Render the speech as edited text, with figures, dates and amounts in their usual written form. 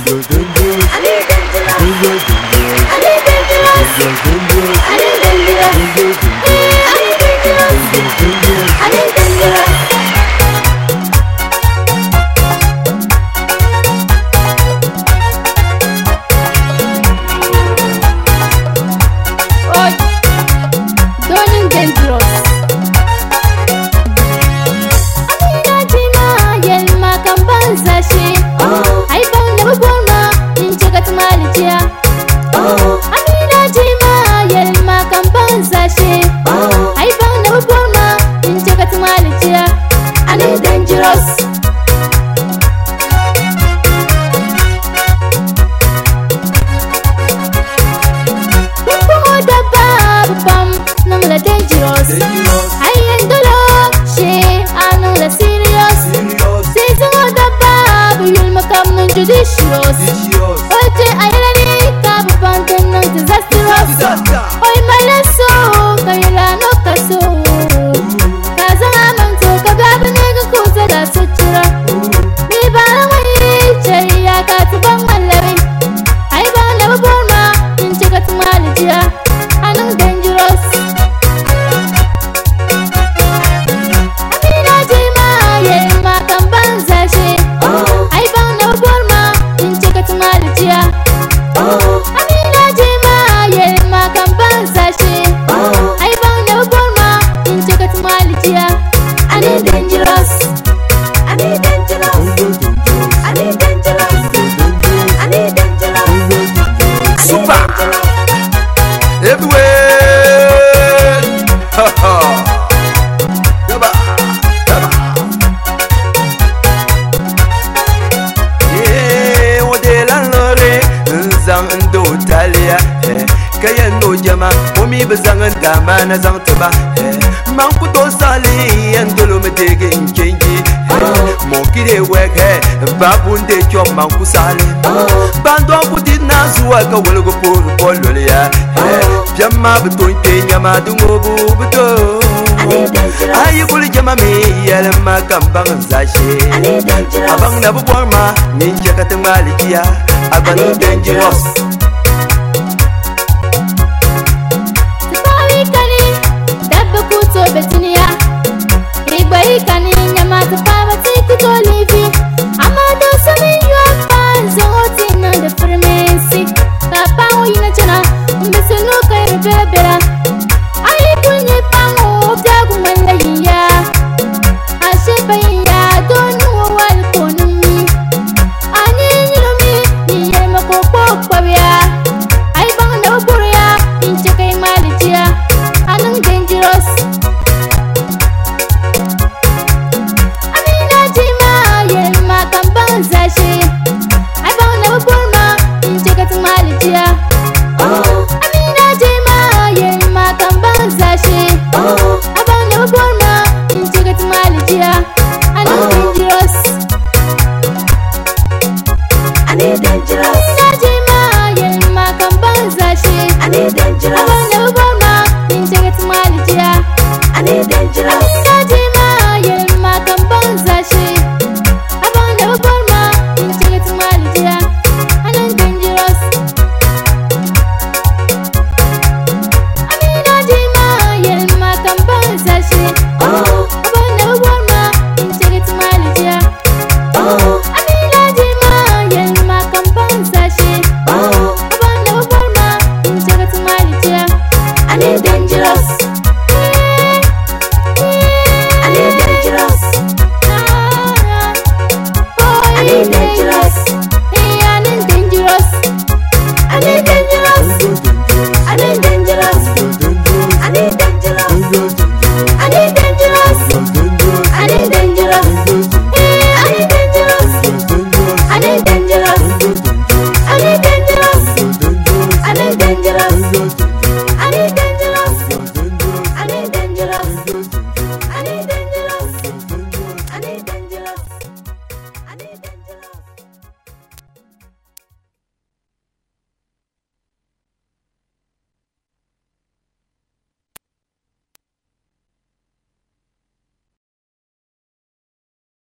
Mana zang teba man ku to sali en dolo me dege inkenji mo kide weke babun de chom man ku sali bando ku dinna zuwa ka wolgo por pollo ya jamma butun te nyama dungo bu buto ayi kuli jama mi yele ma kambang zashi abang na bu borma ninja katamalikia abang dangerous Kani nyama tupaba tiku tolivi amado sami yuapa zoti na de fremensi papa uyina chana mbesenu kai bebera ayi kunye pango tagu manda yiya ashepa yiya donu wal konumi ani nyilumi niye makopo kwabya ayi bang na buria inche kai malitia anang dangerous zashi ai ba na burma in ce ka tumaliya amina je ma yin ma kan ban zashi ai ba na burma in ce ka tumaliya ani dangerous na je ma yin ma kan ban zashi ani dangerous ai ba na burma in ce ka tumaliya ani dangerous na je ma yin ma kan ban zashi dangerous.